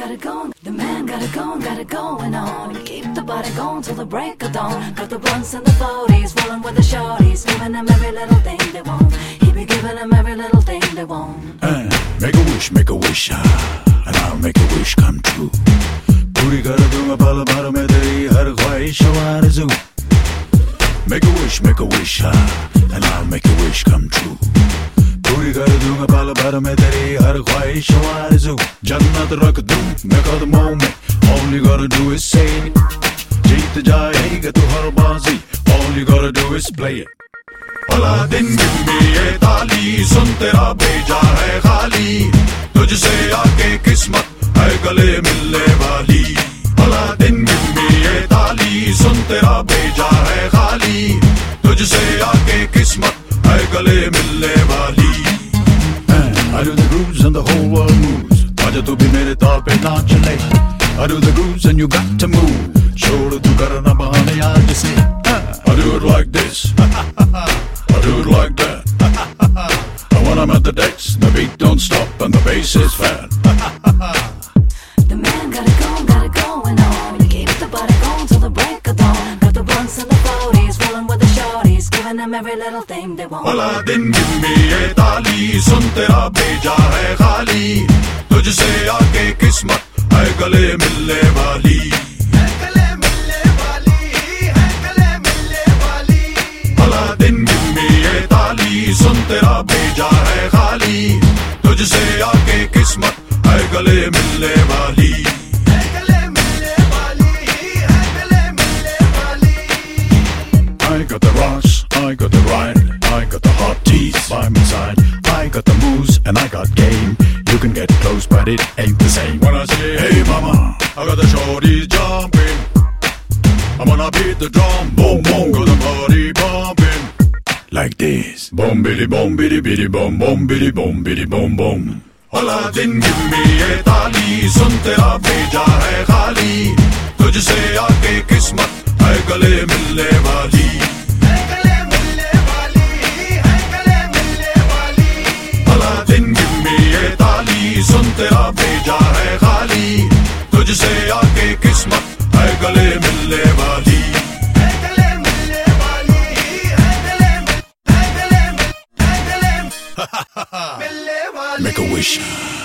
got it going. The man got it going on. Keep the body going till the break of dawn. Got the blunts and the 40s, rolling with the shorties, giving them every little thing they want. He be giving them every little thing they want. Make a wish, and I'll make a wish come true. पूरी कर दूंगा पल भर में तेरी हर ख्वाहिश आरज़ू. Make a wish, and I'll make a wish come true. पूरी कर दूंगा पल भर में तेरी हर ख्वाहिश आरज़ू. जन्नत रख दूं मैं कदमों में, all you gotta do is say it. जीत जाएगा तू हर बाजी, all you gotta do is play it. भला दिन में ये ताली सुन तेरा भेजा है खाली, तुझसे आके किस्मत है गले मिलने वाली. भला दिन में ये ताली सुन तेरा भेजा है खाली, तुझसे आके किस्मत है गले मिलने वाली. I do the grooves and the whole world moves. आजा तू भी मेरे ताल पे नाच ले. I do the grooves and you got to move. छोड़ तू करना बहाने आज से. I do it like this. I do it like that. And when I'm at the decks, the beat don't stop and the bass is fat. The man got it going on. He keeps the body going till the break of dawn. Got the blunts and the 40s, rolling with the shorties, giving them every little thing they want. भला दिन में ये ताली सुन तेरा भेजा है खाली, तुझसे आके किस्मत है गले मिलने वाली. भला दिन में ये ताली सुन तेरा भेजा है खाली, तुझसे आके किस्मत है गले मिलने वाली. I got the rocks, I got the ride, I got the hot teeth by my side. I got the moves and I got game. You can get close but it ain't the same. When I say hey mama, I got the shorties jumping. I'm gonna beat the drum, boom boom, got the party bumping. Like this, boom biddy boom biddy biddy boom boom biddy boom boom. भला दिन में ये ताली सुन तेरा भेजा है खाली, तुझसे आके किस्मत है गले मिलने वाली. भला दिन में ये ताली सुन तेरा भेजा है खाली, तुझसे आके किस्मत है गले मिलने वाली. Make a wish.